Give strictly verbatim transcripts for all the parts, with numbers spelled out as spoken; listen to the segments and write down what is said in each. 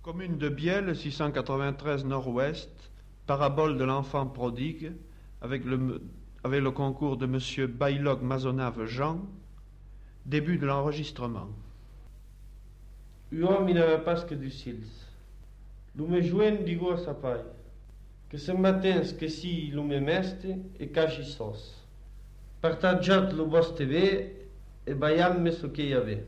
Commune de Bielle, six cent quatre-vingt-treize Nord-Ouest, parabole de l'enfant prodigue, avec le, avec le concours de M. Bailog Mazonave Jean, début de l'enregistrement. Uomini alla Pasca du Sils. Lume juen digo a sapai, que se matins que si lume meste e caci sos. Partagiat lo boste ve e baiam meso che ave.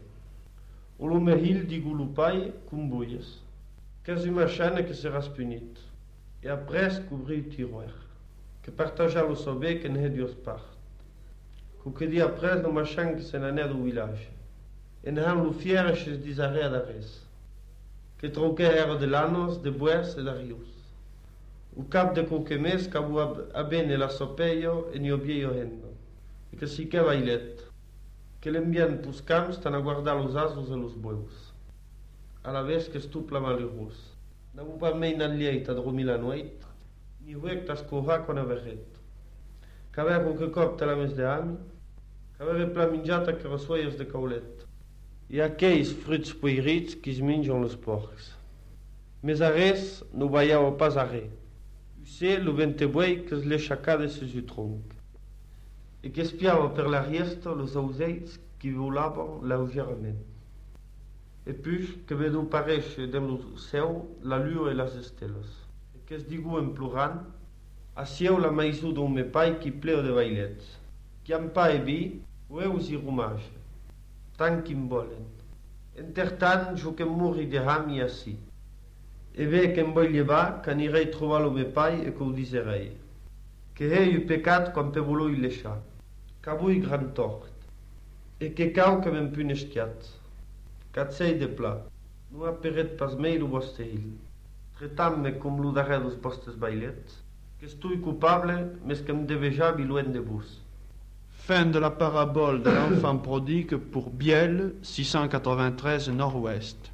O lume hil digo lupai cum buias. Quasi uma chana que será punit. E apres cobri o tiroir. Que partaja lo sobe que ne dios part. Co que di apres no machan que se nané do village. E nehan lo fiera che disarea da res. Que troque era de lanos, de bues e da rius. O cap de qualche mes cabu a bene la sopeio e ni obieio hendo. E que si che vailet. Que l'embien pus camps stan a guardar los asos e los boeus. A la vez que stupla malheurus. N'avu pas mei na lieit a dormir la noit, ni huec tas corra con averet. C'avea qualche copte la mes de ami, c'aveva pla mingiata che rosoies de caulet. E aqueis fruits poirits qui es mingion los porcs. Mes a res no baiava pas a re. Usse lo vente buei que es le chacade sus u tronc. E que espiava per la riesta los auseits qui volaven laugerament. E puis que vedu parèche dem lo céu la lua e las estelas. E que es digu en plorant, asieu la maisù d'un me pai qui pleo de bailets. Qui am pa e vi, ueus i rumage. Tant qu'im volen. Intertant, jo que mori de ham i assi. E ve que em voi llevar, qu'anirei trobar lo me pai e que ho diserei. Que he u pecat quan pe volui leixar. Qu'avui gran tort. E que cau que m'em punestiat. Cazzei de pla, nu aperet pas mei lo vostre hil. Tretam-me com lo darrer dos vostres bailets, que stui coupable, mes que em devejavi loin de vos. Fin de la parabole de l'enfant prodigue pour Bielle, six cent quatre-vingt-treize Nord-Ouest.